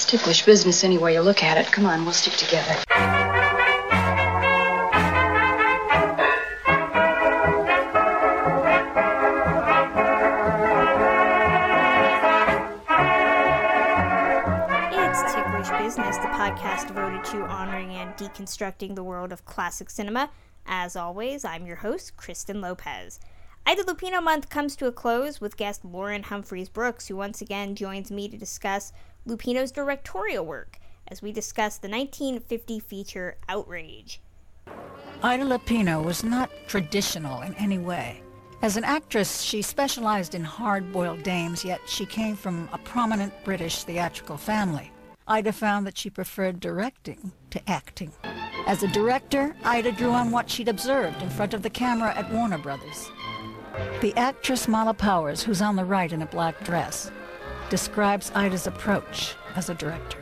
ticklish business any way you look at it. Come on, we'll stick together. It's Ticklish Business, the podcast devoted to honoring and deconstructing the world of classic cinema. As always, I'm your host, Kristen Lopez. Ida Lupino month comes to a close with guest Lauren Humphries Brooks, who once again joins me to discuss Lupino's directorial work as we discuss the 1950 feature Outrage. Ida Lupino was not traditional in any way. As an actress, she specialized in hard-boiled dames, yet she came from a prominent British theatrical family. Ida found that she preferred directing to acting. As a director, Ida drew on what she'd observed in front of the camera at Warner Brothers. The actress Mala Powers, who's on the right in a black dress, describes Ida's approach as a director.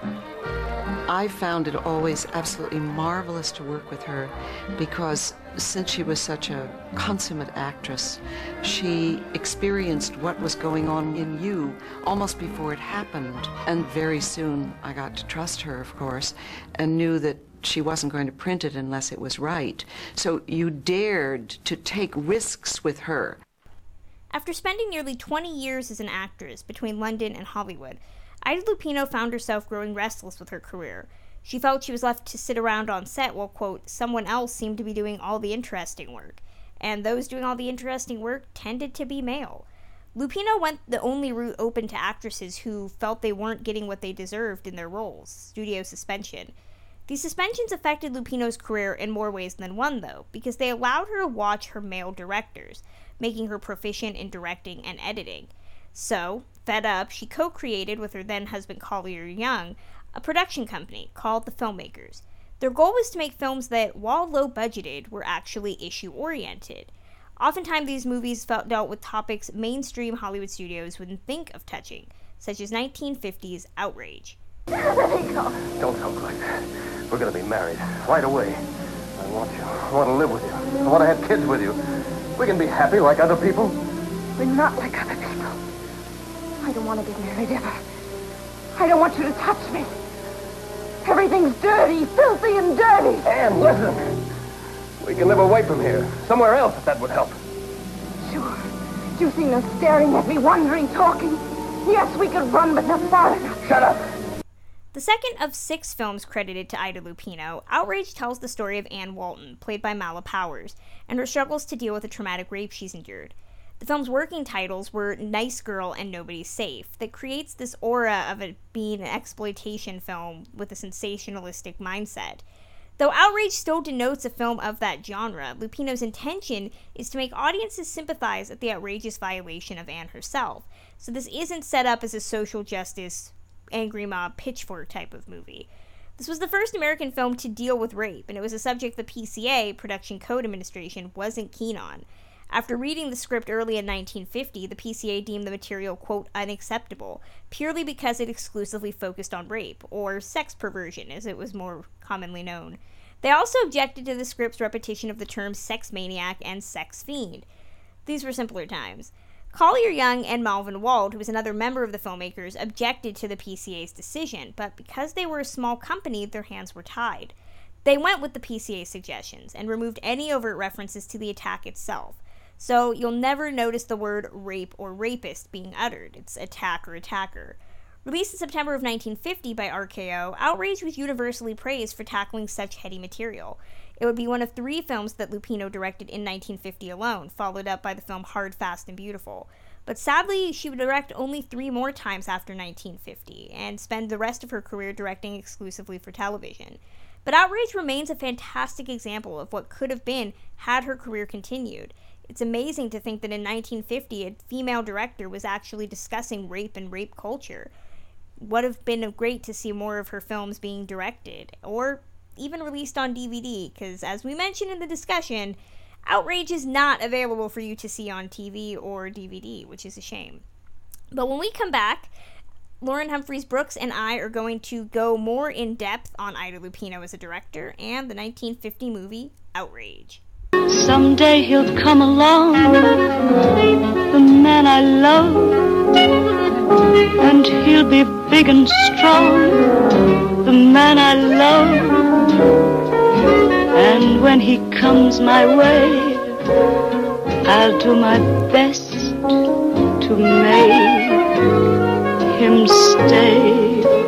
I found it always absolutely marvelous to work with her because since she was such a consummate actress, she experienced what was going on in you almost before it happened. And very soon I got to trust her, of course, and knew that she wasn't going to print it unless it was right. So you dared to take risks with her. After spending nearly 20 years as an actress between London and Hollywood, Ida Lupino found herself growing restless with her career. She felt she was left to sit around on set while, quote, someone else seemed to be doing all the interesting work. And those doing all the interesting work tended to be male. Lupino went the only route open to actresses who felt they weren't getting what they deserved in their roles, studio suspension. These suspensions affected Lupino's career in more ways than one, though, because they allowed her to watch her male directors, making her proficient in directing and editing. So, fed up, she co-created with her then-husband Collier Young a production company called The Filmmakers. Their goal was to make films that, while low-budgeted, were actually issue-oriented. Oftentimes, these movies dealt with topics mainstream Hollywood studios wouldn't think of touching, such as 1950's Outrage. Don't talk like that. We're going to be married right away. I want you. I want to live with you. I want to have kids with you. We can be happy like other people. We're not like other people. I don't want to get married ever. I don't want you to touch me. Everything's dirty, filthy and dirty. Anne, listen. We can live away from here. Somewhere else, if that would help. Sure. Do you see no staring at me, wondering, talking? Yes, we could run, but not far enough. Shut up. The second of 6 films credited to Ida Lupino, Outrage tells the story of Anne Walton, played by Mala Powers, and her struggles to deal with the traumatic rape she's endured. The film's working titles were Nice Girl and Nobody's Safe, that creates this aura of it being an exploitation film with a sensationalistic mindset. Though Outrage still denotes a film of that genre, Lupino's intention is to make audiences sympathize at the outrageous violation of Anne herself, so this isn't set up as a social justice, angry mob, pitchfork type of movie. This was the first American film to deal with rape, and it was a subject the PCA, Production Code Administration, wasn't keen on. After reading the script early in 1950, the PCA deemed the material, quote, unacceptable, purely because it exclusively focused on rape, or sex perversion, as it was more commonly known. They also objected to the script's repetition of the terms sex maniac and sex fiend. These were simpler times. Collier Young and Malvin Wald, who was another member of the Filmmakers, objected to the PCA's decision, but because they were a small company, their hands were tied. They went with the PCA's suggestions and removed any overt references to the attack itself. So you'll never notice the word rape or rapist being uttered. It's attack or attacker. Released in September of 1950 by RKO, Outrage was universally praised for tackling such heady material. It would be one of 3 films that Lupino directed in 1950 alone, followed up by the film Hard, Fast, and Beautiful. But sadly, she would direct only 3 more times after 1950, and spend the rest of her career directing exclusively for television. But Outrage remains a fantastic example of what could have been had her career continued. It's amazing to think that in 1950, a female director was actually discussing rape and rape culture. Would have been great to see more of her films being directed, or even released on DVD, because as we mentioned in the discussion, Outrage is not available for you to see on TV or DVD, which is a shame. But when we come back, Lauren Humphries Brooks and I are going to go more in depth on Ida Lupino as a director and the 1950 movie Outrage. Someday he'll come along, the man I love. and he'll be big and strong, the man I love. And when he comes my way, I'll do my best to make him stay.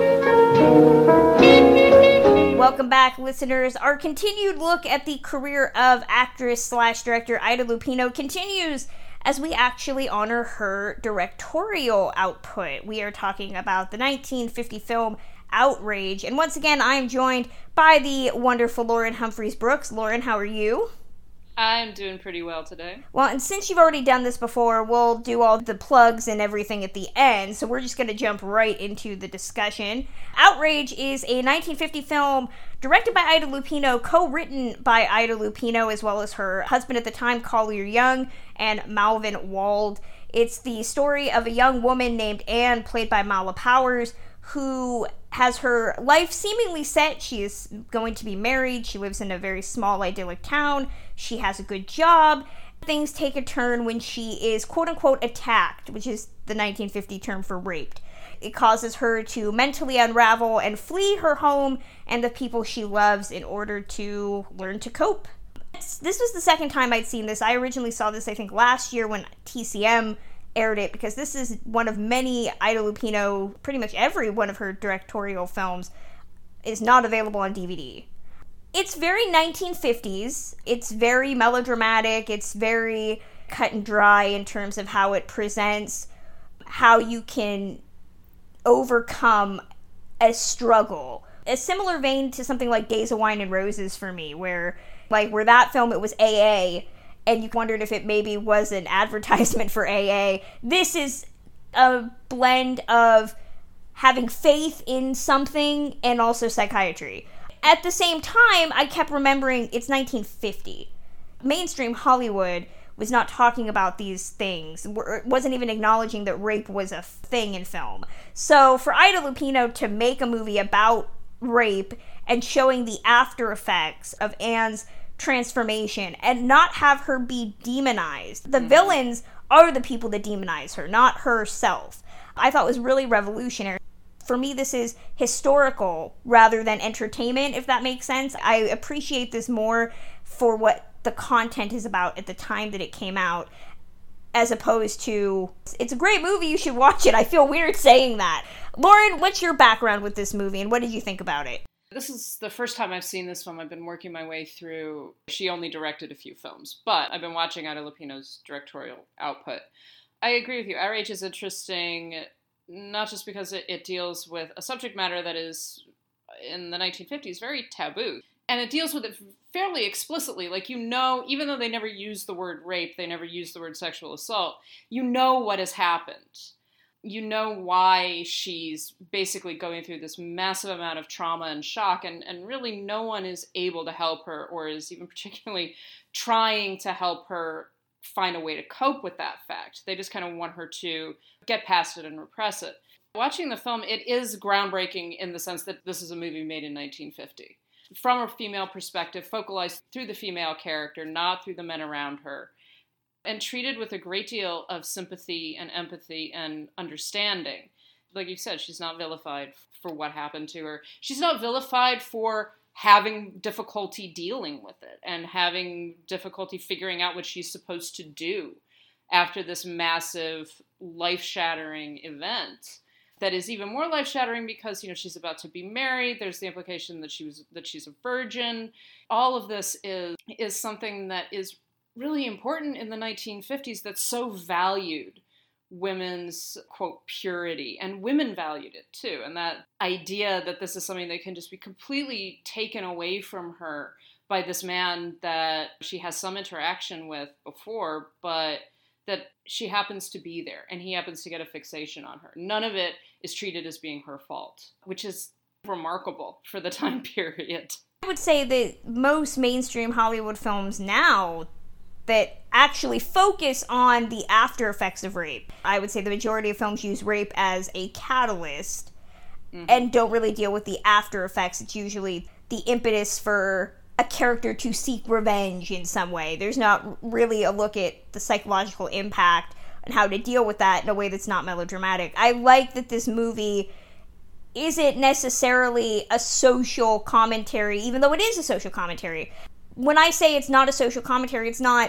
Welcome back, listeners. Our continued look at the career of actress/director Ida Lupino continues as we actually honor her directorial output. We are talking about the 1950 film Outrage. And once again, I am joined by the wonderful Lauren Humphries Brooks. Lauren, how are you? I'm doing pretty well today. Well, and since you've already done this before, we'll do all the plugs and everything at the end, so we're just going to jump right into the discussion. Outrage is a 1950 film directed by Ida Lupino, co-written by Ida Lupino, as well as her husband at the time, Collier Young, and Malvin Wald. It's the story of a young woman named Anne, played by Mala Powers, who has her life seemingly set. She is going to be married. She lives in a very small, idyllic town. She has a good job. Things take a turn when she is, quote-unquote, attacked, which is the 1950 term for raped. It causes her to mentally unravel and flee her home and the people she loves in order to learn to cope. This was the second time I'd seen this. I originally saw this, I think, last year when TCM aired it, because this is one of many Ida Lupino, pretty much every one of her directorial films is not available on DVD. It's very 1950s. It's very melodramatic. It's very cut and dry in terms of how it presents how you can overcome a struggle. A similar vein to something like Days of Wine and Roses for me, where that film, it was AA, and you wondered if it maybe was an advertisement for AA. This is a blend of having faith in something and also psychiatry. At the same time, I kept remembering it's 1950. Mainstream Hollywood was not talking about these things, wasn't even acknowledging that rape was a thing in film. So for Ida Lupino to make a movie about rape and showing the after effects of Anne's transformation and not have her be demonized. The villains are the people that demonize her, not herself. I thought was really revolutionary. For me, this is historical rather than entertainment, if that makes sense. I appreciate this more for what the content is about at the time that it came out, as opposed to, it's a great movie, you should watch it. I feel weird saying that. Lauren, what's your background with this movie, and what did you think about it? This is the first time I've seen this film. I've been working my way through. She only directed a few films, but I've been watching Ida Lupino's directorial output. I agree with you. Outrage is interesting, not just because it deals with a subject matter that is, in the 1950s, very taboo. And it deals with it fairly explicitly. Like, you know, even though they never use the word rape, they never use the word sexual assault, you know what has happened. You know why she's basically going through this massive amount of trauma and shock, and really no one is able to help her, or is even particularly trying to help her find a way to cope with that fact. They just kind of want her to get past it and repress it. Watching the film, it is groundbreaking in the sense that this is a movie made in 1950. From a female perspective, focalized through the female character, not through the men around her, and treated with a great deal of sympathy and empathy and understanding. Like you said, she's not vilified for what happened to her. She's not vilified for having difficulty dealing with it and having difficulty figuring out what she's supposed to do after this massive, life-shattering event. That is even more life-shattering because, you know, she's about to be married. There's the implication that she's a virgin. All of this is something that is really important in the 1950s that so valued women's, quote, purity. And women valued it, too. And that idea that this is something that can just be completely taken away from her by this man that she has some interaction with before, but that she happens to be there, and he happens to get a fixation on her. None of it is treated as being her fault, which is remarkable for the time period. I would say that most mainstream Hollywood films now that actually focus on the after effects of rape, I would say the majority of films use rape as a catalyst and don't really deal with the after effects. It's usually the impetus for a character to seek revenge in some way. There's not really a look at the psychological impact and how to deal with that in a way that's not melodramatic. I like that this movie isn't necessarily a social commentary, even though it is a social commentary. When I say it's not a social commentary, it's not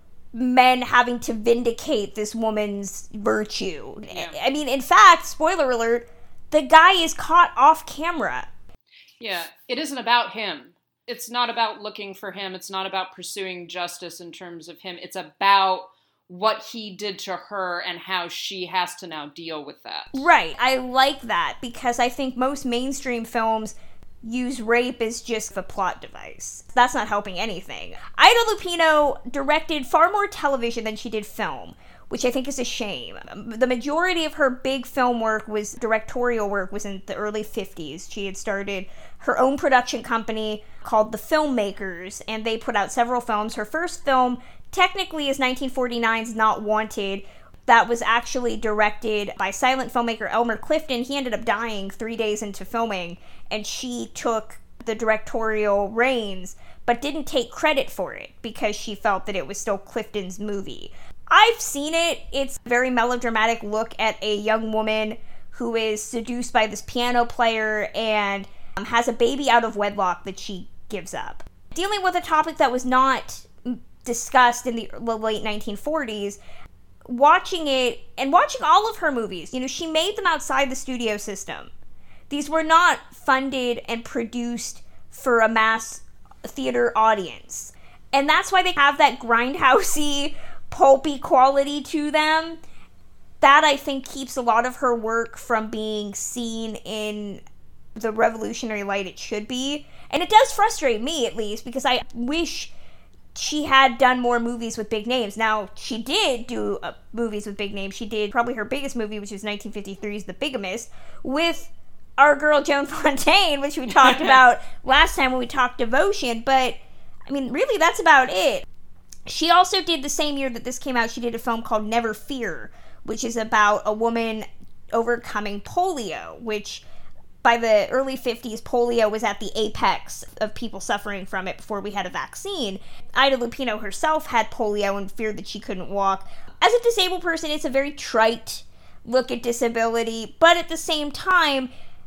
men having to vindicate this woman's virtue. Yeah. I mean, in fact, spoiler alert, the guy is caught off camera. Yeah, it isn't about him. It's not about looking for him. It's not about pursuing justice in terms of him. It's about what he did to her and how she has to now deal with that. Right. I like that because I think most mainstream films use rape as just a plot device. That's not helping anything. Ida Lupino directed far more television than she did film, which I think is a shame. The majority of her big film work was directorial work was in the early 50s. She had started her own production company called The Filmmakers, and they put out several films. Her first film technically is 1949's Not Wanted. That was actually directed by silent filmmaker Elmer Clifton. He ended up dying 3 days into filming, and she took the directorial reins, but didn't take credit for it because she felt that it was still Clifton's movie. I've seen it. It's a very melodramatic look at a young woman who is seduced by this piano player and has a baby out of wedlock that she gives up. Dealing with a topic that was not discussed in the late 1940s, watching it and watching all of her movies, she made them outside the studio system. These were not funded and produced for a mass theater audience. And that's why they have that grindhousey, pulpy quality to them. That, I think, keeps a lot of her work from being seen in the revolutionary light it should be. And it does frustrate me, at least, because I wish she had done more movies with big names. Now, she did do movies with big names. She did probably her biggest movie, which was 1953's The Bigamist, with our girl Joan Fontaine, which we talked about last time when we talked Devotion. But, I mean, really, that's about it. She also did, the same year that this came out, she did a film called Never Fear, which is about a woman overcoming polio, which by the early 50s, polio was at the apex of people suffering from it before we had a vaccine. Ida Lupino herself had polio and feared that she couldn't walk. As a disabled person, it's a very trite look at disability, but at the same time,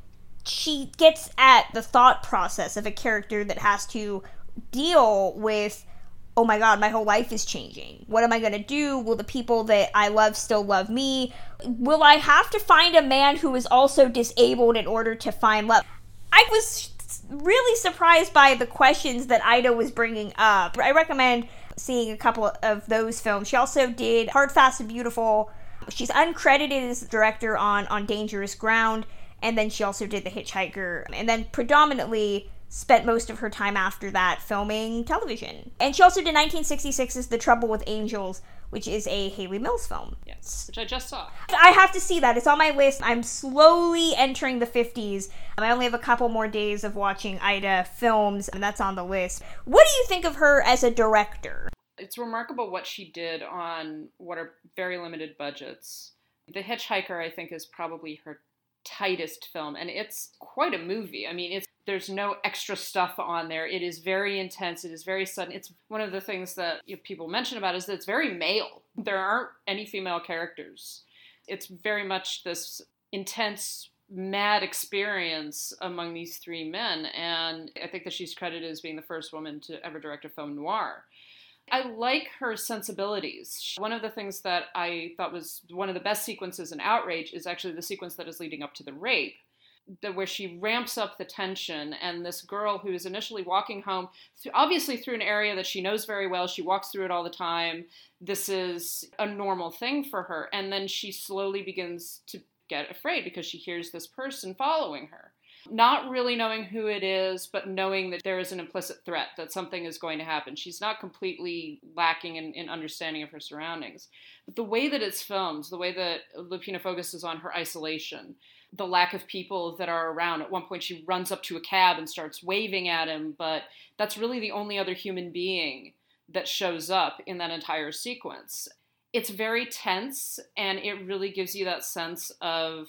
she gets at the thought process of a character that has to deal with, oh my God, my whole life is changing. What am I going to do? Will the people that I love still love me? Will I have to find a man who is also disabled in order to find love? I was really surprised by the questions that Ida was bringing up. I recommend seeing a couple of those films. She also did Hard, Fast, and Beautiful. She's uncredited as director on Dangerous Ground, and then she also did The Hitchhiker, and then predominantly spent most of her time after that filming television. And she also did 1966's The Trouble with Angels, which is a Haley Mills film. Yes, which I just saw. I have to see that. It's on my list. I'm slowly entering the 50s. I only have a couple more days of watching Ida films, and that's on the list. What do you think of her as a director? It's remarkable what she did on what are very limited budgets. The Hitchhiker, I think, is probably her tightest film, and it's quite a movie. I mean, there's no extra stuff on there. It is very intense. It is very sudden. It's one of the things that people mention about is that it's very male. There aren't any female characters. It's very much this intense, mad experience among these three men, and I think that she's credited as being the first woman to ever direct a film noir. I like her sensibilities. One of the things that I thought was one of the best sequences in Outrage is actually the sequence that is leading up to the rape, where she ramps up the tension, and this girl who is initially walking home, obviously through an area that she knows very well, she walks through it all the time, this is a normal thing for her, and then she slowly begins to get afraid because she hears this person following her. Not really knowing who it is, but knowing that there is an implicit threat, that something is going to happen. She's not completely lacking in understanding of her surroundings. But the way that it's filmed, the way that Lupino focuses on her isolation, the lack of people that are around. At one point she runs up to a cab and starts waving at him, but that's really the only other human being that shows up in that entire sequence. It's very tense, and it really gives you that sense of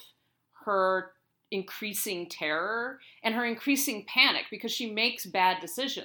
her increasing terror and her increasing panic because she makes bad decisions.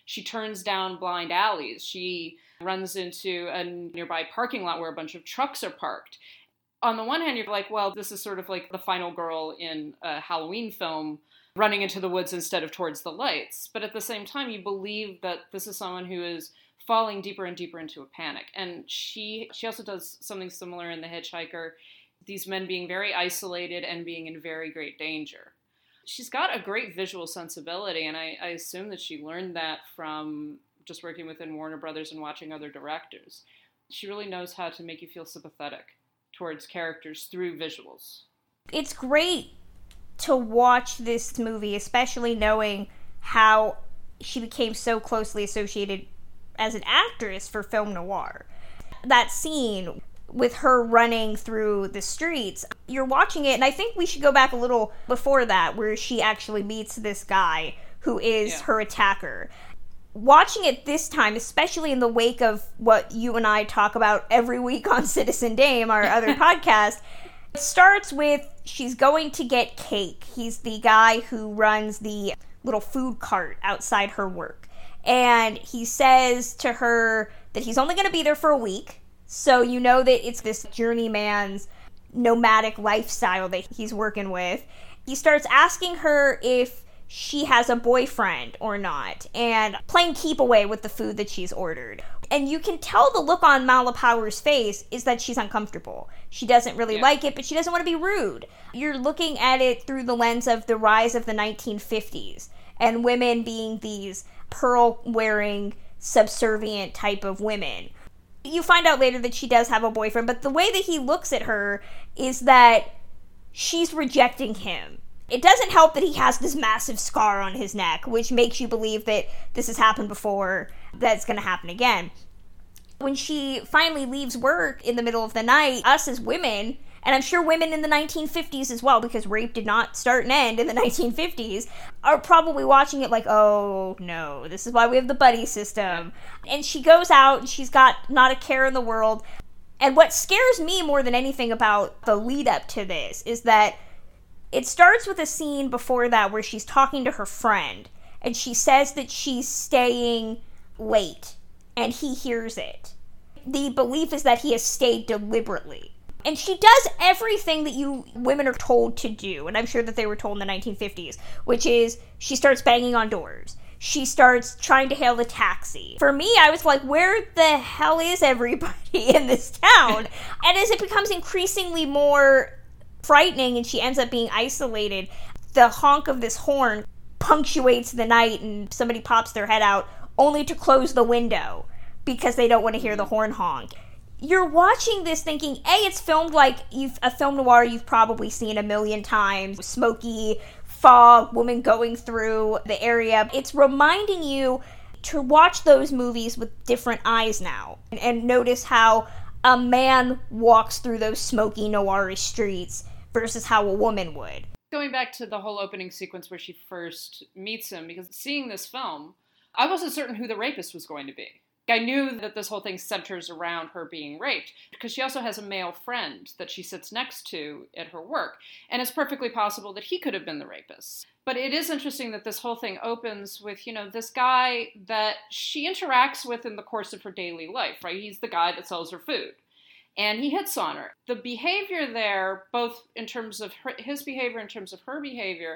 She turns down blind alleys. She runs into a nearby parking lot where a bunch of trucks are parked. On the one hand, you're like, well, this is sort of like the final girl in a Halloween film running into the woods instead of towards the lights. But at the same time, you believe that this is someone who is falling deeper and deeper into a panic. And she also does something similar in The Hitchhiker, these men being very isolated and being in very great danger. She's got a great visual sensibility, and I assume that she learned that from just working within Warner Brothers and watching other directors. She really knows how to make you feel sympathetic towards characters through visuals. It's great to watch this movie, especially knowing how she became so closely associated as an actress for film noir. That scene with her running through the streets, you're watching it, and I think we should go back a little before that, where she actually meets this guy who is her attacker. Watching it this time, especially in the wake of what you and I talk about every week on Citizen Dame, our other podcast, it starts with she's going to get cake. He's the guy who runs the little food cart outside her work. And he says to her that he's only going to be there for a week. So you know that it's this journeyman's nomadic lifestyle that he's working with. He starts asking her if she has a boyfriend or not, and playing keep away with the food that she's ordered. And you can tell the look on Mala Power's face is that she's uncomfortable. She doesn't really like it, but she doesn't want to be rude. You're looking at it through the lens of the rise of the 1950s, and women being these pearl-wearing, subservient type of women. You find out later that she does have a boyfriend, but the way that he looks at her is that she's rejecting him. It doesn't help that he has this massive scar on his neck, which makes you believe that this has happened before, that's going to happen again. When she finally leaves work in the middle of the night, us as women, and I'm sure women in the 1950s as well, because rape did not start and end in the 1950s, are probably watching it like, oh no, this is why we have the buddy system. And she goes out, and she's got not a care in the world. And what scares me more than anything about the lead up to this is that it starts with a scene before that where she's talking to her friend, and she says that she's staying late, and he hears it. The belief is that he has stayed deliberately. And she does everything that you women are told to do, and I'm sure that they were told in the 1950s, which is she starts banging on doors. She starts trying to hail a taxi. For me, I was like, where the hell is everybody in this town? And as it becomes increasingly more frightening and she ends up being isolated, the honk of this horn punctuates the night, and somebody pops their head out only to close the window because they don't want to hear the horn honk. You're watching this thinking, A, it's filmed like a film noir you've probably seen a million times. Smoky, fog, woman going through the area. It's reminding you to watch those movies with different eyes now and notice how a man walks through those smoky, noirish streets versus how a woman would. Going back to the whole opening sequence where she first meets him, because seeing this film, I wasn't certain who the rapist was going to be. I knew that this whole thing centers around her being raped, because she also has a male friend that she sits next to at her work, and it's perfectly possible that he could have been the rapist. But it is interesting that this whole thing opens with, this guy that she interacts with in the course of her daily life, right? He's the guy that sells her food. And he hits on her. The behavior there, both in terms of his behavior, in terms of her behavior,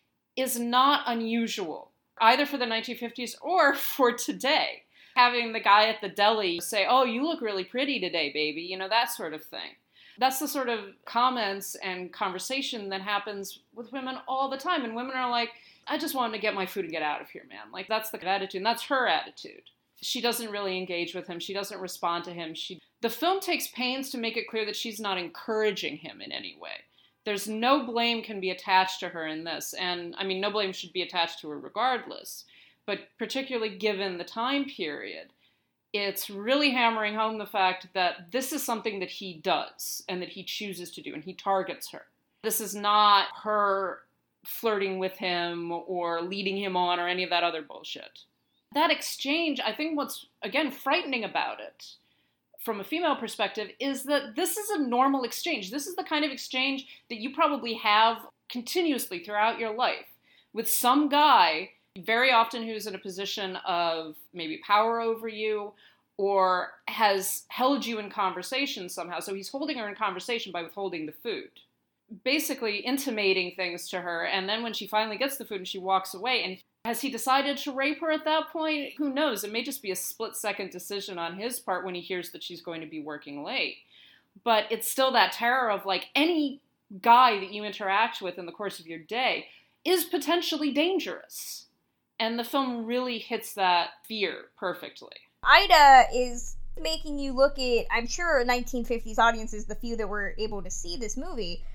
is not unusual, either for the 1950s or for today. Having the guy at the deli say, oh, you look really pretty today, baby, that sort of thing. That's the sort of comments and conversation that happens with women all the time. And women are like, I just wanted to get my food and get out of here, man. Like, that's the attitude, and that's her attitude. She doesn't really engage with him. She doesn't respond to him. The film takes pains to make it clear that she's not encouraging him in any way. There's no blame can be attached to her in this. And, no blame should be attached to her regardless. But particularly given the time period, it's really hammering home the fact that this is something that he does and that he chooses to do, and he targets her. This is not her flirting with him or leading him on or any of that other bullshit. That exchange, I think what's, again, frightening about it from a female perspective is that this is a normal exchange. This is the kind of exchange that you probably have continuously throughout your life with some guy Very often who's in a position of maybe power over you or has held you in conversation somehow. So he's holding her in conversation by withholding the food, basically intimating things to her. And then when she finally gets the food and she walks away, and has he decided to rape her at that point? Who knows? It may just be a split-second decision on his part when he hears that she's going to be working late. But it's still that terror of, like, any guy that you interact with in the course of your day is potentially dangerous. And the film really hits that fear perfectly. Ida is making you look at, I'm sure 1950s audiences, the few that were able to see this movie,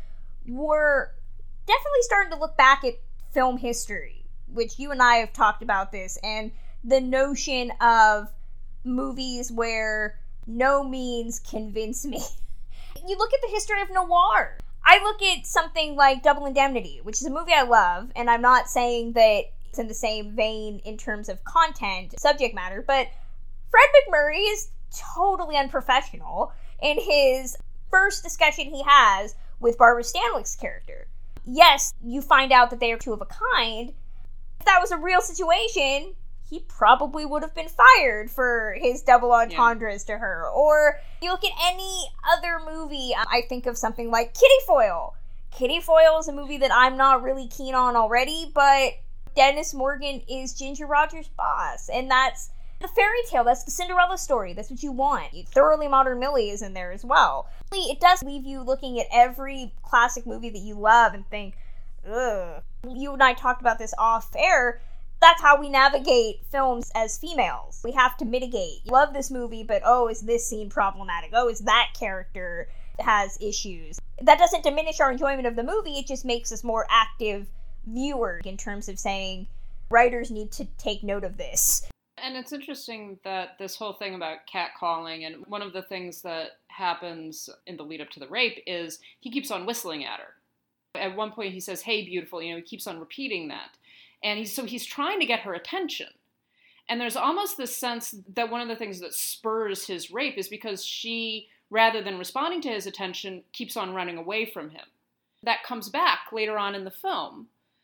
were definitely starting to look back at film history, which you and I have talked about this, and the notion of movies where no means convince me. You look at the history of noir. I look at something like Double Indemnity, which is a movie I love, and I'm not saying that it's in the same vein in terms of content, subject matter, but Fred MacMurray is totally unprofessional in his first discussion he has with Barbara Stanwyck's character. Yes, you find out that they are two of a kind. If that was a real situation, he probably would have been fired for his double entendres to her. Or you look at any other movie, I think of something like Kitty Foyle. Kitty Foyle is a movie that I'm not really keen on already, but Dennis Morgan is Ginger Rogers' boss, and that's the fairy tale, that's the Cinderella story, that's what you want. Thoroughly Modern Millie is in there as well. It does leave you looking at every classic movie that you love and think, ugh. You and I talked about this off air. That's how we navigate films as females. We have to mitigate. You love this movie, but oh, is this scene problematic? Oh, is that character has issues? That doesn't diminish our enjoyment of the movie, it just makes us more active viewers in terms of saying, writers need to take note of this. And it's interesting that this whole thing about catcalling, and one of the things that happens in the lead up to the rape is he keeps on whistling at her. At one point he says, "Hey, beautiful," he keeps on repeating that. And he's trying to get her attention. And there's almost this sense that one of the things that spurs his rape is because she, rather than responding to his attention, keeps on running away from him. That comes back later on in the film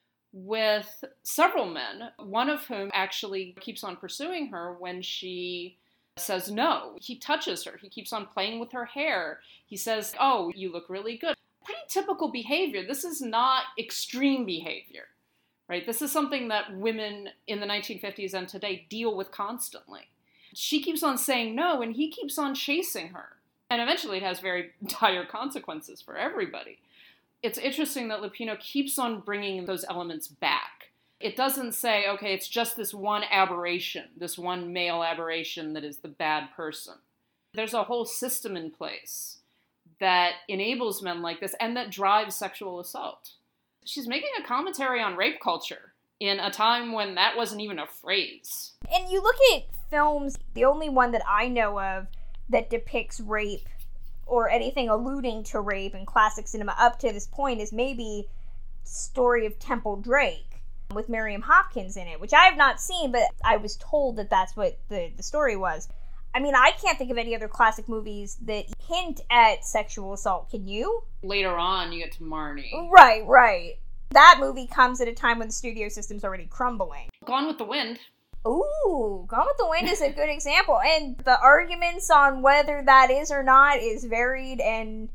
with several men, one of whom actually keeps on pursuing her when she says no. He touches her. He keeps on playing with her hair. He says, "Oh, you look really good." Pretty typical behavior. This is not extreme behavior, right? This is something that women in the 1950s and today deal with constantly. She keeps on saying no, and he keeps on chasing her. And eventually it has very dire consequences for everybody. It's interesting that Lupino keeps on bringing those elements back. It doesn't say, okay, it's just this one aberration, this one male aberration that is the bad person. There's a whole system in place that enables men like this and that drives sexual assault. She's making a commentary on rape culture in a time when that wasn't even a phrase. And you look at films, the only one that I know of that depicts rape or anything alluding to rape in classic cinema up to this point is maybe Story of Temple Drake with Miriam Hopkins in it, which I have not seen, but I was told that that's what the story was. I mean, I can't think of any other classic movies that hint at sexual assault. Can you? Later on, you get to Marnie. Right. That movie comes at a time when the studio system's already crumbling. Gone with the Wind. Ooh, Gone with the Wind is a good example. And the arguments on whether that is or not is varied and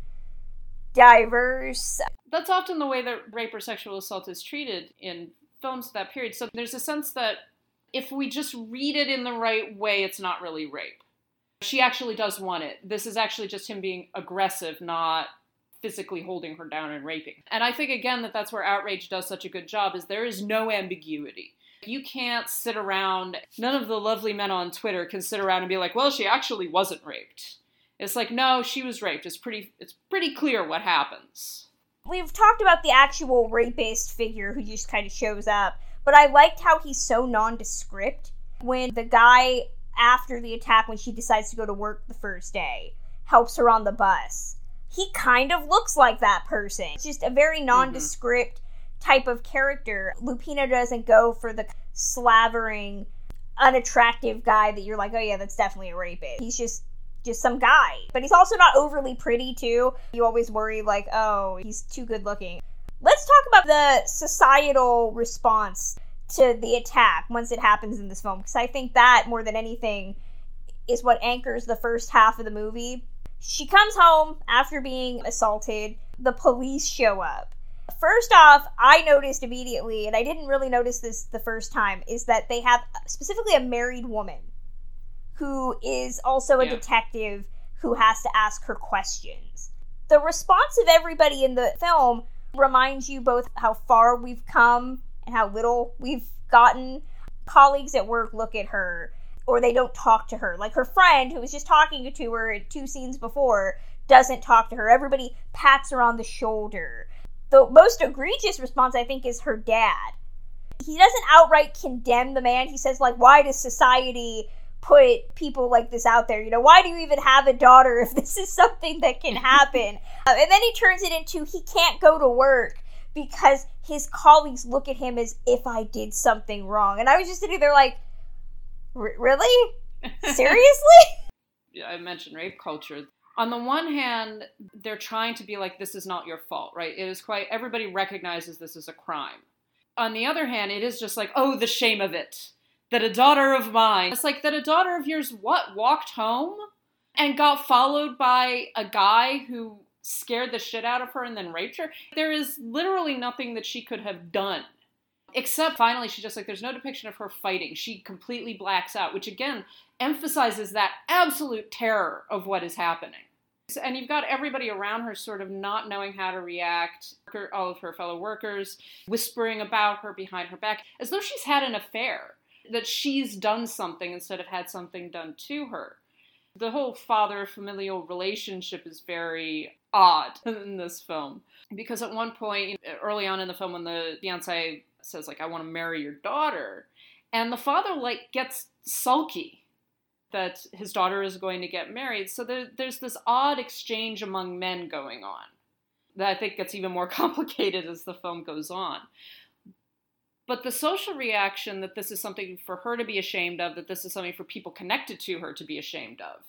diverse. That's often the way that rape or sexual assault is treated in films of that period. So there's a sense that if we just read it in the right way, it's not really rape. She actually does want it. This is actually just him being aggressive, not physically holding her down and raping. And I think, again, that's where Outrage does such a good job, is there is no ambiguity. You can't sit around, none of the lovely men on Twitter can sit around and be like, well, she actually wasn't raped. It's like, no, she was raped. It's pretty clear what happens. We've talked about the actual rapist figure who just kind of shows up, but I liked how he's so nondescript. When the guy, after the attack, when she decides to go to work the first day, helps her on the bus, he kind of looks like that person. It's just a very nondescript type of character. Lupino doesn't go for the slavering, unattractive guy that you're like, oh yeah, that's definitely a rapist. He's just some guy. But he's also not overly pretty, too. You always worry, like, oh, he's too good looking. Let's talk about the societal response to the attack once it happens in this film, because I think that, more than anything, is what anchors the first half of the movie. She comes home after being assaulted. The police show up. First off, I noticed immediately, and I didn't really notice this the first time, is that they have specifically a married woman who is also a detective who has to ask her questions. The response of everybody in the film reminds you both how far we've come and how little we've gotten. Colleagues at work look at her, or they don't talk to her. Like her friend, who was just talking to her 2 scenes before, doesn't talk to her. Everybody pats her on the shoulder. The most egregious response, I think, is her dad. He doesn't outright condemn the man. He says, like, why does society put people like this out there? You know, why do you even have a daughter if this is something that can happen? And then he turns it into he can't go to work because his colleagues look at him as if I did something wrong. And I was just sitting there like, really? Seriously? Yeah, I mentioned rape culture. On the one hand, they're trying to be like, this is not your fault, right? It is quite, everybody recognizes this as a crime. On the other hand, it is just like, oh, the shame of it. That a daughter of mine, it's like that a daughter of yours, walked home and got followed by a guy who scared the shit out of her and then raped her? There is literally nothing that she could have done. Except finally, she's just like, there's no depiction of her fighting. She completely blacks out, which again emphasizes that absolute terror of what is happening. And you've got everybody around her sort of not knowing how to react, all of her fellow workers whispering about her behind her back, as though she's had an affair, that she's done something instead of had something done to her. The whole father-familial relationship is very odd in this film. Because at one point, early on in the film, when the fiancé says, like, I want to marry your daughter, and the father, like, gets sulky that his daughter is going to get married. So there's this odd exchange among men going on that I think gets even more complicated as the film goes on. But the social reaction that this is something for her to be ashamed of, that this is something for people connected to her to be ashamed of,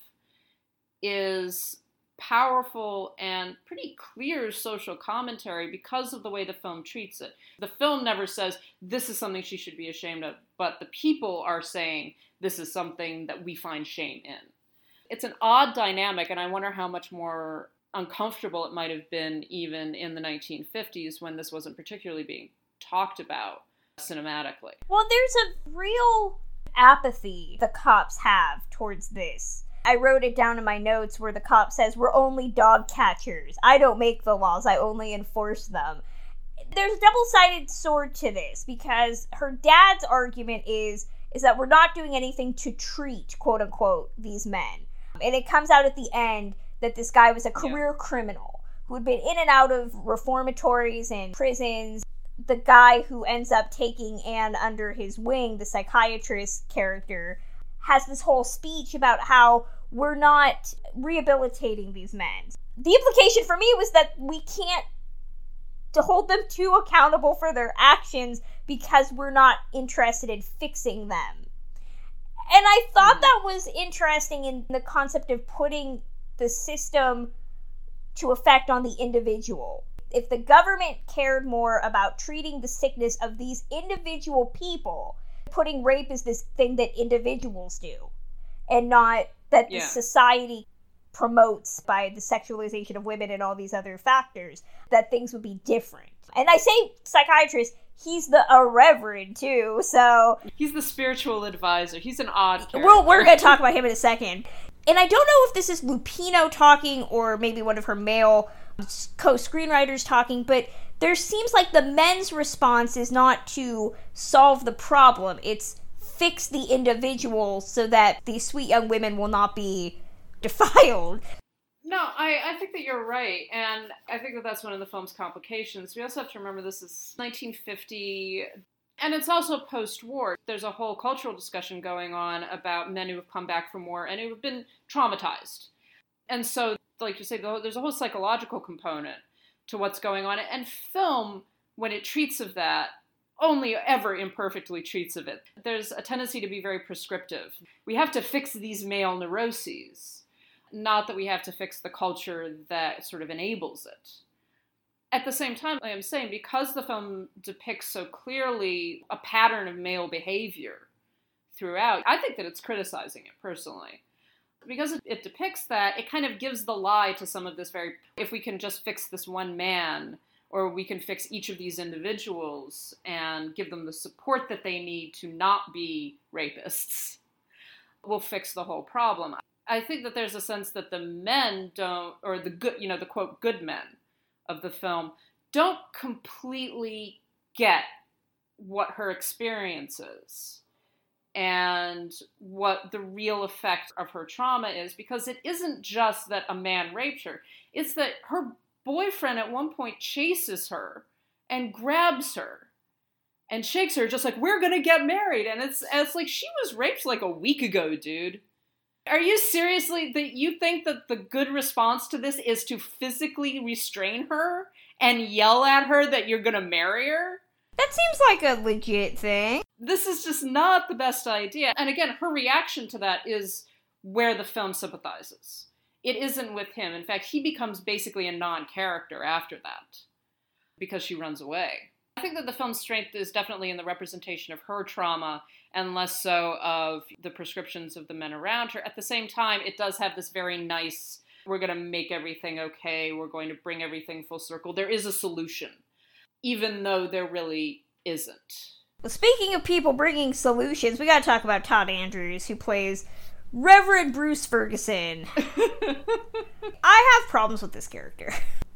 is powerful and pretty clear social commentary because of the way the film treats it. The film never says, this is something she should be ashamed of, but the people are saying, this is something that we find shame in. It's an odd dynamic, and I wonder how much more uncomfortable it might have been even in the 1950s when this wasn't particularly being talked about cinematically. Well, there's a real apathy the cops have towards this. I wrote it down in my notes where the cop says, we're only dog catchers. I don't make the laws, I only enforce them. There's a double-sided sword to this, because her dad's argument is that we're not doing anything to treat, quote-unquote, these men. And it comes out at the end that this guy was a career criminal who had been in and out of reformatories and prisons. The guy who ends up taking Anne under his wing, the psychiatrist character, has this whole speech about how we're not rehabilitating these men. The implication for me was that we can't to hold them too accountable for their actions because we're not interested in fixing them. And I thought that was interesting in the concept of putting the system to effect on the individual. If the government cared more about treating the sickness of these individual people, putting rape as this thing that individuals do, and not that the society promotes by the sexualization of women and all these other factors, that things would be different. And I say psychiatrist, he's a reverend too, so... He's the spiritual advisor. He's an odd character. Well, we're going to talk about him in a second. And I don't know if this is Lupino talking or maybe one of her male co-screenwriters talking, but there seems like the men's response is not to solve the problem, it's fix the individual so that these sweet young women will not be defiled. No, I think that you're right, and I think that that's one of the film's complications. We also have to remember this is 1950, and it's also post-war. There's a whole cultural discussion going on about men who have come back from war and who have been traumatized. And so, like you say, there's a whole psychological component to what's going on, and film, when it treats of that, only ever imperfectly treats of it. There's a tendency to be very prescriptive. We have to fix these male neuroses, not that we have to fix the culture that sort of enables it. At the same time, I am saying, because the film depicts so clearly a pattern of male behavior throughout, I think that it's criticizing it, personally. Because it depicts that, it kind of gives the lie to some of this very, if we can just fix this one man, or we can fix each of these individuals and give them the support that they need to not be rapists, we'll fix the whole problem. I think that there's a sense that the men don't, or the good, the quote, good men of the film, don't completely get what her experience is and what the real effect of her trauma is, because it isn't just that a man raped her, it's that her boyfriend at one point chases her and grabs her and shakes her just like, we're gonna get married, and it's like, she was raped like a week ago, dude. Are you seriously, that you think that the good response to this is to physically restrain her and yell at her that you're gonna marry her? That seems like a legit thing. This is just not the best idea. And again, her reaction to that is where the film sympathizes. It isn't with him. In fact, he becomes basically a non-character after that because she runs away. I think that the film's strength is definitely in the representation of her trauma and less so of the prescriptions of the men around her. At the same time, it does have this very nice, we're going to make everything okay, we're going to bring everything full circle. There is a solution, even though there really isn't. Well, speaking of people bringing solutions, we gotta talk about Todd Andrews, who plays Reverend Bruce Ferguson. I have problems with this character.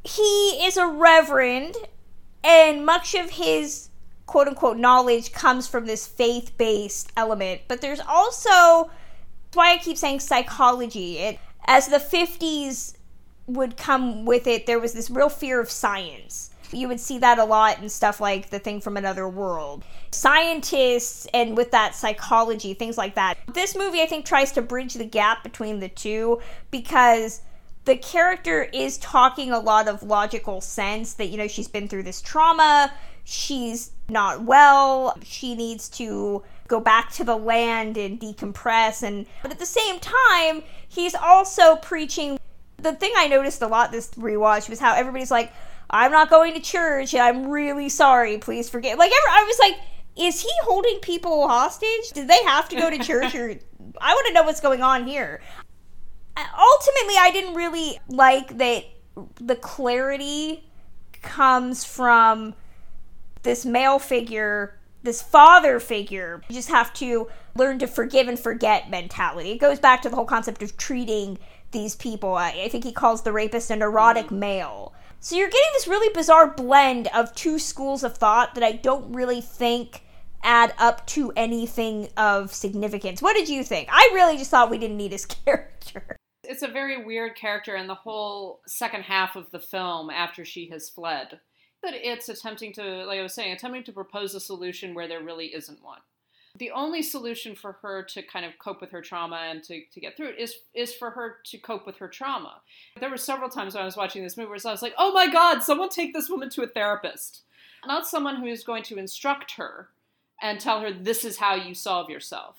He is a reverend, and much of his quote-unquote knowledge comes from this faith-based element, but there's also, that's why I keep saying psychology. As the 50s would come with it, there was this real fear of science. You would see that a lot in stuff like The Thing from Another World. Scientists, and with that psychology, things like that. This movie, I think, tries to bridge the gap between the two, because the character is talking a lot of logical sense that, she's been through this trauma, she's not well, she needs to go back to the land and decompress, but at the same time, he's also preaching. The thing I noticed a lot this rewatch was how everybody's like, I'm not going to church, and I'm really sorry, please forgive. I was like, is he holding people hostage? Did they have to go to church? Or I want to know what's going on here. Ultimately, I didn't really like that the clarity comes from this male figure, this father figure. You just have to learn to forgive and forget mentality. It goes back to the whole concept of treating these people. I think he calls the rapist an erotic male. So you're getting this really bizarre blend of two schools of thought that I don't really think add up to anything of significance. What did you think? I really just thought we didn't need his character. It's a very weird character in the whole second half of the film after she has fled. That it's attempting to, like I was saying, attempting to propose a solution where there really isn't one. The only solution for her to kind of cope with her trauma and to get through it is for her to cope with her trauma. There were several times when I was watching this movie where I was like, oh my God, someone take this woman to a therapist. Not someone who is going to instruct her and tell her this is how you solve yourself,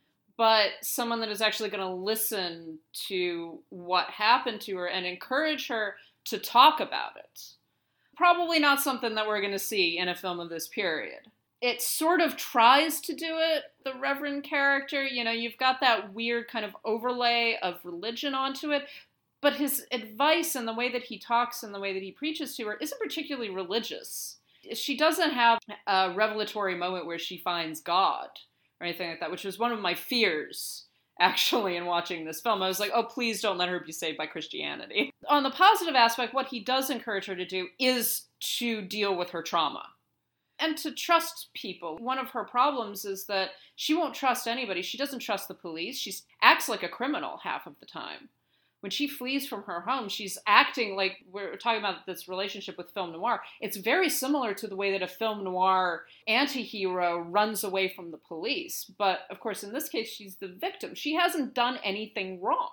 but someone that is actually going to listen to what happened to her and encourage her to talk about it. Probably not something that we're going to see in a film of this period. It sort of tries to do it, the Reverend character. You've got that weird kind of overlay of religion onto it, but his advice and the way that he talks and the way that he preaches to her isn't particularly religious. She doesn't have a revelatory moment where she finds God or anything like that, which was one of my fears, actually, in watching this film. I was like, oh, please don't let her be saved by Christianity. On the positive aspect, what he does encourage her to do is to deal with her trauma. And to trust people. One of her problems is that she won't trust anybody. She doesn't trust the police. She acts like a criminal half of the time. When she flees from her home, she's acting like, we're talking about this relationship with film noir. It's very similar to the way that a film noir anti-hero runs away from the police. But, of course, in this case, she's the victim. She hasn't done anything wrong.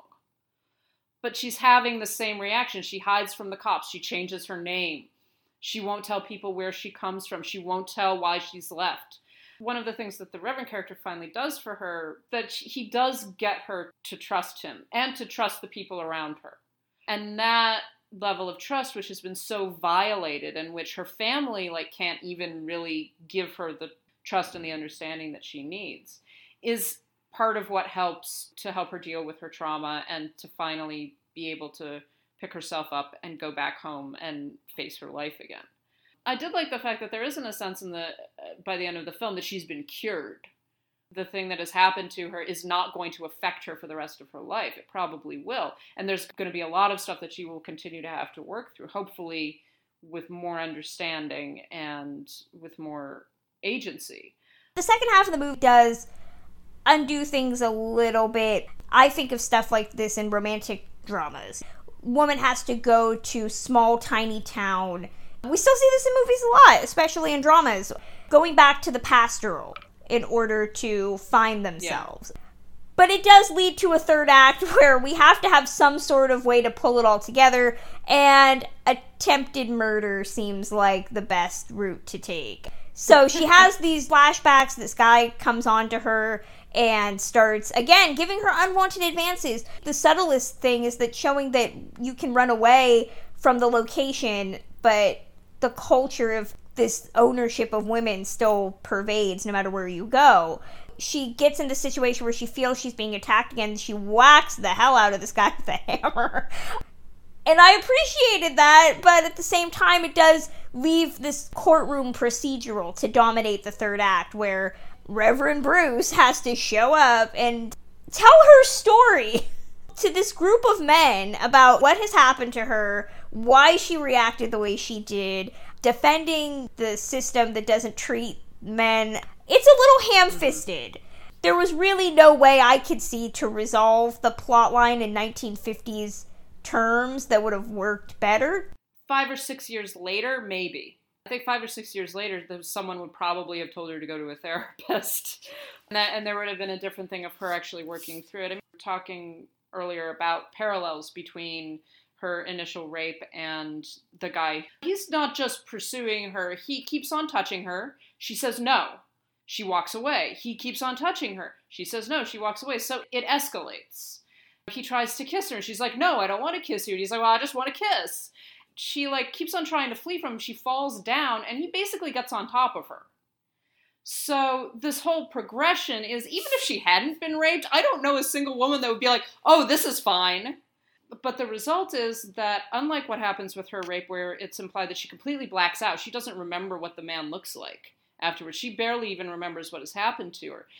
But she's having the same reaction. She hides from the cops. She changes her name. She won't tell people where she comes from. She won't tell why she's left. One of the things that the Reverend character finally does for her, that he does get her to trust him and to trust the people around her. And that level of trust which has been so violated, and which her family can't even really give her the trust and the understanding that she needs, is part of what helps to help her deal with her trauma and to finally be able to pick herself up and go back home and face her life again. I did like the fact that there isn't a sense by the end of the film that she's been cured. The thing that has happened to her is not going to affect her for the rest of her life. It probably will. And there's going to be a lot of stuff that she will continue to have to work through, hopefully with more understanding and with more agency. The second half of the movie does undo things a little bit. I think of stuff like this in romantic dramas. Woman has to go to small, tiny town. We still see this in movies a lot, especially in dramas. Going back to the pastoral in order to find themselves. Yeah. But it does lead to a third act where we have to have some sort of way to pull it all together, and attempted murder seems like the best route to take. So she has these flashbacks. This guy comes on to her and starts, again, giving her unwanted advances. The subtlest thing is that showing that you can run away from the location, but the culture of this ownership of women still pervades no matter where you go. She gets into a situation where she feels she's being attacked again, and she whacks the hell out of this guy with a hammer. And I appreciated that, but at the same time, it does leave this courtroom procedural to dominate the third act, where Reverend Bruce has to show up and tell her story to this group of men about what has happened to her, why she reacted the way she did, defending the system that doesn't treat men. It's a little ham-fisted. There was really no way I could see to resolve the plotline in 1950s terms that would have worked better. 5 or 6 years later, maybe. I think 5 or 6 years later, someone would probably have told her to go to a therapist. And there would have been a different thing of her actually working through it. I mean, we were talking earlier about parallels between her initial rape and the guy. He's not just pursuing her. He keeps on touching her. She says no. She walks away. He keeps on touching her. She says no. She walks away. So it escalates. He tries to kiss her. And she's like, no, I don't want to kiss you. And he's like, well, I just want to kiss. She keeps on trying to flee from him. She falls down and he basically gets on top of her. So this whole progression is, even if she hadn't been raped, I don't know a single woman that would be like, oh, this is fine. But the result is that, unlike what happens with her rape, where it's implied that she completely blacks out, she doesn't remember what the man looks like afterwards. She barely even remembers what has happened to her.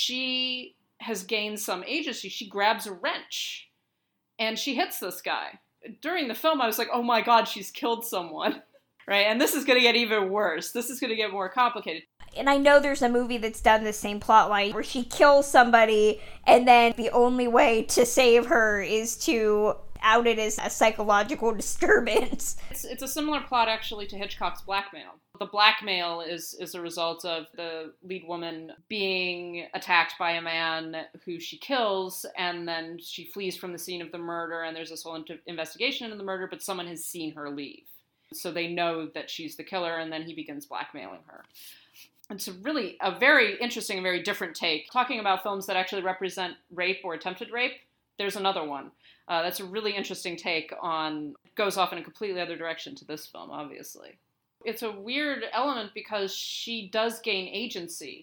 She has gained some agency. She grabs a wrench and she hits this guy. During the film, I was like, oh my God, she's killed someone. Right? And this is going to get even worse. This is going to get more complicated. And I know there's a movie that's done the same plotline where she kills somebody and then the only way to save her is to out it as a psychological disturbance. It's a similar plot, actually, to Hitchcock's Blackmail. The blackmail is a result of the lead woman being attacked by a man who she kills, and then she flees from the scene of the murder, and there's this whole investigation into the murder, but someone has seen her leave. So they know that she's the killer, and then he begins blackmailing her. It's a very interesting and very different take. Talking about films that actually represent rape or attempted rape, there's another one. That's a really interesting take on, goes off in a completely other direction to this film, obviously. It's a weird element because she does gain agency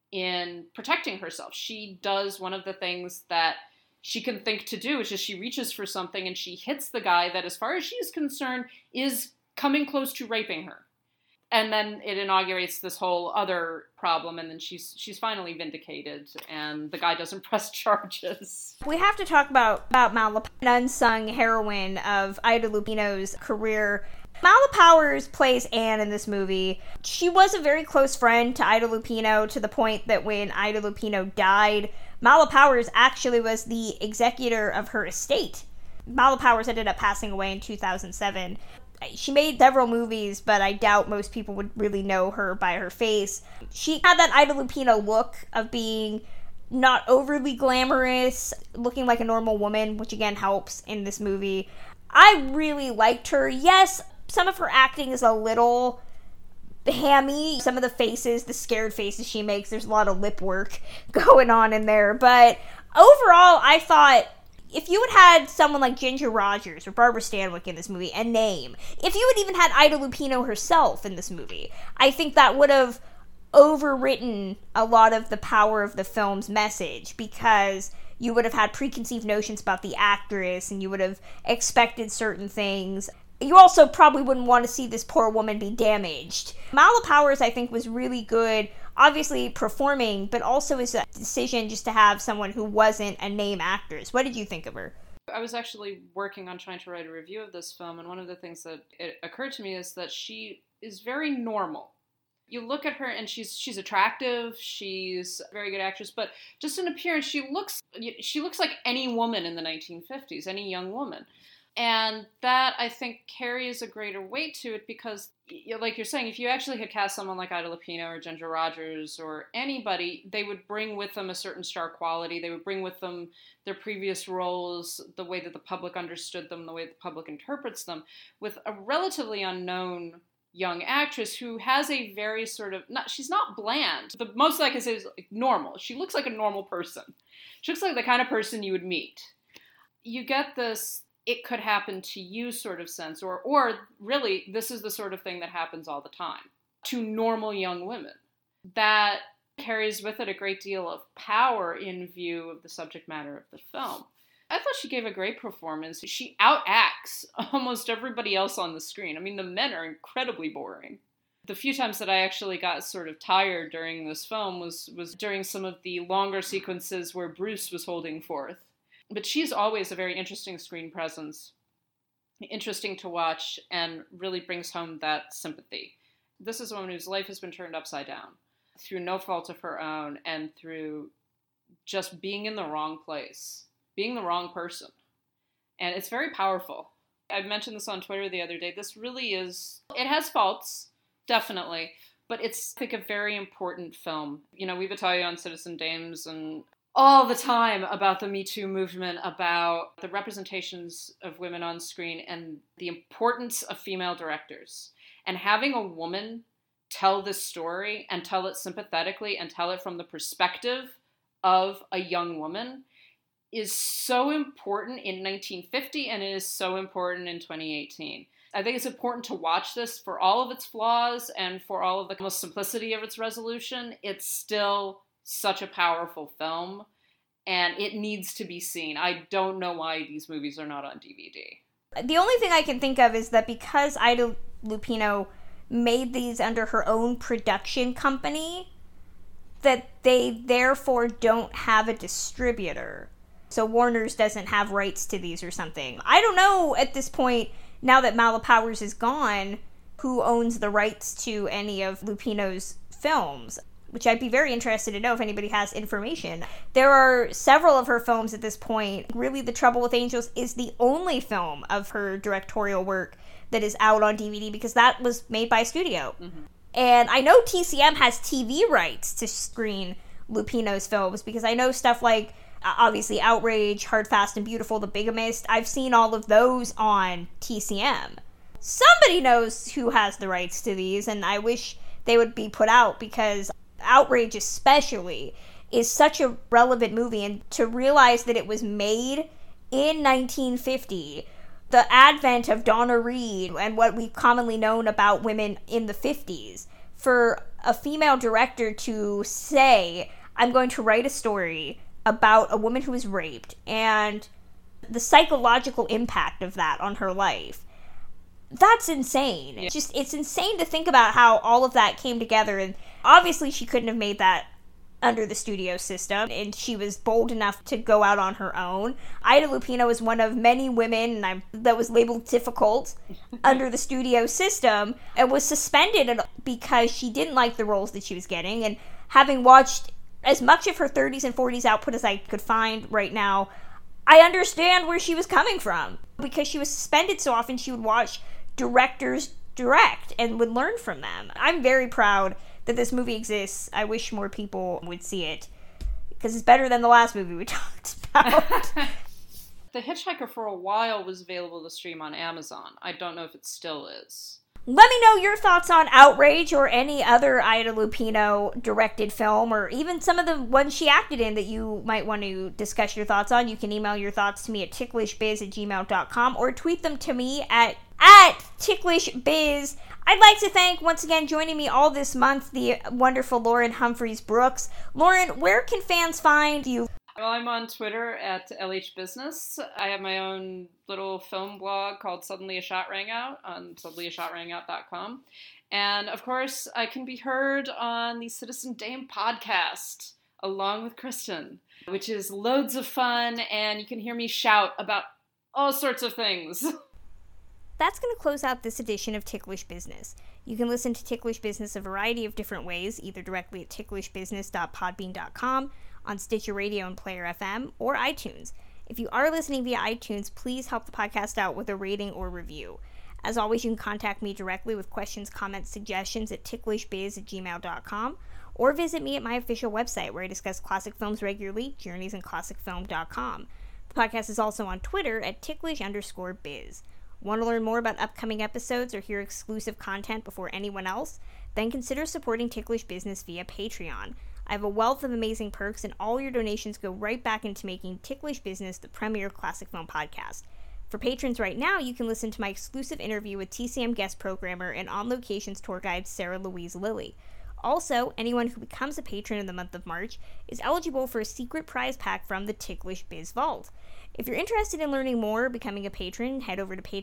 in protecting herself. She does one of the things that she can think to do, which is she reaches for something and she hits the guy that, as far as she's concerned, is coming close to raping her. And then it inaugurates this whole other problem, and then she's finally vindicated, and the guy doesn't press charges. We have to talk about Mala, an unsung heroine of Ida Lupino's career. Mala Powers plays Anne in this movie. She was a very close friend to Ida Lupino, to the point that when Ida Lupino died, Mala Powers actually was the executor of her estate. Mala Powers ended up passing away in 2007. She made several movies, but I doubt most people would really know her by her face. She had that Ida Lupino look of being not overly glamorous, looking like a normal woman, which again helps in this movie. I really liked her. Yes, some of her acting is a little hammy. Some of the faces, the scared faces she makes, there's a lot of lip work going on in there. But overall, I thought If you had had someone like Ginger Rogers or Barbara Stanwyck in this movie, a name, if you had even had Ida Lupino herself in this movie, I think that would have overwritten a lot of the power of the film's message, because you would have had preconceived notions about the actress and you would have expected certain things. You also probably wouldn't want to see this poor woman be damaged. Mala Powers, I think, was really good, obviously performing, but also as a decision just to have someone who wasn't a name actress. What did you think of her? I was actually working on trying to write a review of this film, and one of the things that it occurred to me is that she is very normal. You look at her and she's attractive, she's a very good actress, but just in appearance, she looks like any woman in the 1950s, any young woman. And that, I think, carries a greater weight to it because, like you're saying, if you actually had cast someone like Ida Lupino or Ginger Rogers or anybody, they would bring with them a certain star quality. They would bring with them their previous roles, the way that the public understood them, the way the public interprets them, with a relatively unknown young actress who has a very sort of, she's not bland. The most I can say is like normal. She looks like a normal person. She looks like the kind of person you would meet. You get this, it could happen to you sort of sense, or really, this is the sort of thing that happens all the time to normal young women. That carries with it a great deal of power in view of the subject matter of the film. I thought she gave a great performance. She outacts almost everybody else on the screen. I mean, the men are incredibly boring. The few times that I actually got sort of tired during this film was during some of the longer sequences where Bruce was holding forth. But she's always a very interesting screen presence, interesting to watch, and really brings home that sympathy. This is a woman whose life has been turned upside down through no fault of her own and through just being in the wrong place, being the wrong person. And it's very powerful. I mentioned this on Twitter the other day. This really is, it has faults, definitely, but it's, I think, a very important film. You know, we've Italia on Citizen Dames and all the time about the Me Too movement, about the representations of women on screen and the importance of female directors. And having a woman tell this story and tell it sympathetically and tell it from the perspective of a young woman is so important in 1950, and it is so important in 2018. I think it's important to watch this for all of its flaws and for all of the simplicity of its resolution. It's still such a powerful film, and it needs to be seen. I don't know why these movies are not on DVD. The only thing I can think of is that because Ida Lupino made these under her own production company, that they therefore don't have a distributor. So Warner's doesn't have rights to these or something. I don't know at this point, now that Mala Powers is gone, who owns the rights to any of Lupino's films, which I'd be very interested to know if anybody has information. There are several of her films at this point. Really, The Trouble with Angels is the only film of her directorial work that is out on DVD because that was made by a studio. Mm-hmm. And I know TCM has TV rights to screen Lupino's films because I know stuff like, obviously, Outrage, Hard, Fast, and Beautiful, The Bigamist. I've seen all of those on TCM. Somebody knows who has the rights to these, and I wish they would be put out because Outrage especially is such a relevant movie, and to realize that it was made in 1950, the advent of Donna Reed and what we've commonly known about women in the 50s, for a female director to say, I'm going to write a story about a woman who was raped and the psychological impact of that on her life. That's insane. Yeah. It's insane to think about how all of that came together, and obviously she couldn't have made that under the studio system, and she was bold enough to go out on her own. Ida Lupino is one of many women that was labeled difficult under the studio system and was suspended because she didn't like the roles that she was getting. And having watched as much of her 30s and 40s output as I could find right now, I understand where she was coming from. Because she was suspended so often, she would watch directors direct and would learn from them. I'm very proud that this movie exists. I wish more people would see it, because it's better than the last movie we talked about. The Hitchhiker for a while was available to stream on Amazon. I don't know if it still is. Let me know your thoughts on Outrage or any other Ida Lupino directed film, or even some of the ones she acted in that you might want to discuss your thoughts on. You can email your thoughts to me at ticklishbiz@gmail.com or tweet them to me at ticklishbiz. I'd like to thank, once again, joining me all this month, the wonderful Lauren Humphreys Brooks. Lauren, where can fans find you? Well, I'm on Twitter at LHBusiness. I have my own little film blog called Suddenly a Shot Rang Out on suddenlyashotrangout.com. And, of course, I can be heard on the Citizen Dame podcast, along with Kristen, which is loads of fun, and you can hear me shout about all sorts of things. That's going to close out this edition of Ticklish Business. You can listen to Ticklish Business a variety of different ways, either directly at ticklishbusiness.podbean.com, on Stitcher Radio and Player FM, or iTunes. If you are listening via iTunes, please help the podcast out with a rating or review. As always, you can contact me directly with questions, comments, suggestions at ticklishbiz@gmail.com, or visit me at my official website where I discuss classic films regularly, journeysinclassicfilm.com. The podcast is also on Twitter at ticklish_biz. Want to learn more about upcoming episodes or hear exclusive content before anyone else? Then consider supporting Ticklish Business via Patreon. I have a wealth of amazing perks, and all your donations go right back into making Ticklish Business the premier classic film podcast. For patrons right now, you can listen to my exclusive interview with TCM guest programmer and On Locations tour guide Sarah Louise Lilly. Also, anyone who becomes a patron in the month of March is eligible for a secret prize pack from the Ticklish Biz Vault. If you're interested in learning more or becoming a patron, head over to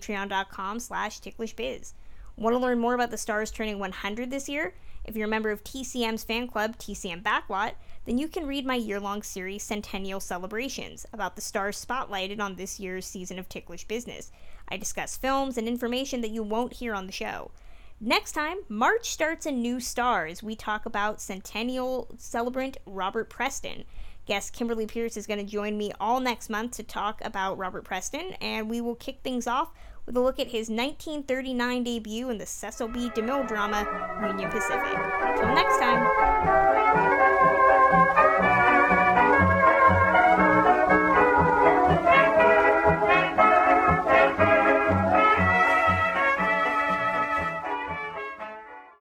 patreon.com/ticklishbiz. Want to learn more about the stars turning 100 this year? If you're a member of TCM's fan club, TCM Backlot, then you can read my year-long series, Centennial Celebrations, about the stars spotlighted on this year's season of Ticklish Business. I discuss films and information that you won't hear on the show. Next time, March starts a new star as we talk about Centennial celebrant Robert Preston. Guest Kimberly Pierce is going to join me all next month to talk about Robert Preston, and we will kick things off with a look at his 1939 debut in the Cecil B. DeMille drama, Union Pacific. Till next time.